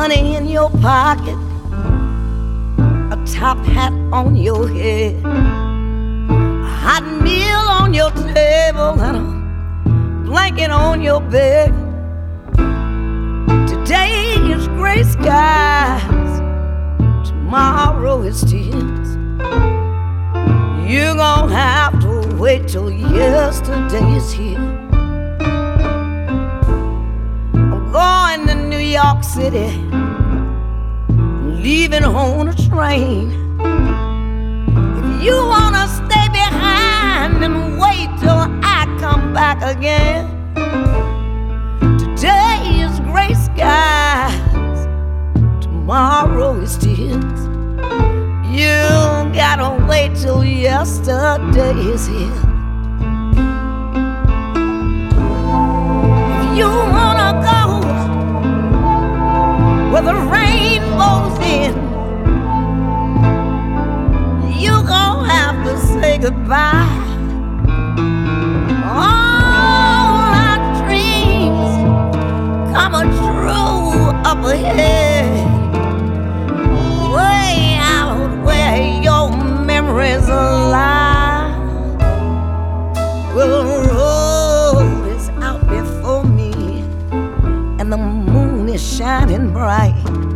money in your pocket, a top hat on your head, a hot meal on your table, and a blanket on your bed. Today is gray skies, tomorrow is tears. You're gonna have to wait till yesterday is here. I'm going to New York City, leaving on a train. If you wanna stay behind and wait till I come back again, today is gray skies, tomorrow is tears. You gotta wait till yesterday is here. If you wanna go where the rainbow's in, you gon' have to say goodbye. All our dreams coming true up ahead, way out where your memories lie. Well, the road is out before me, and the moon is shining bright.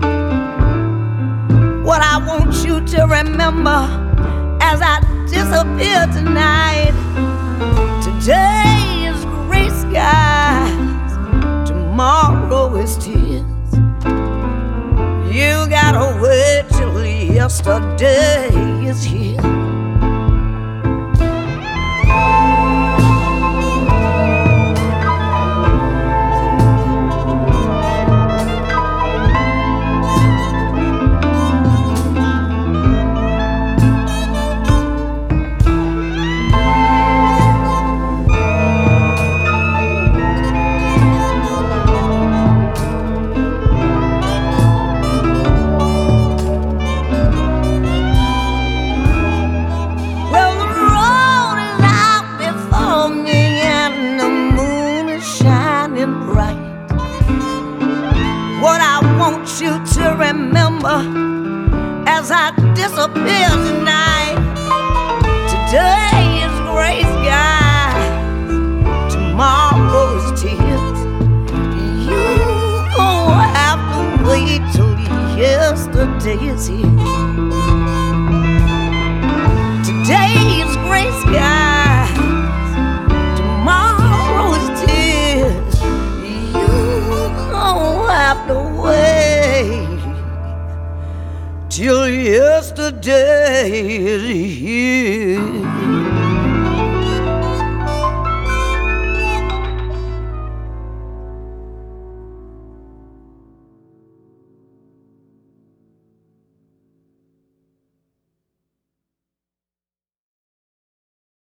What I want you to remember as I disappear tonight, today is gray skies, tomorrow is tears. You gotta wait till yesterday is here. You to remember as I disappear tonight, today is gray skies, tomorrow is tears. You gon' have to wait till yesterday is here. Today is gray skies, tomorrow is tears. You gon' have to wait till yesterday is here.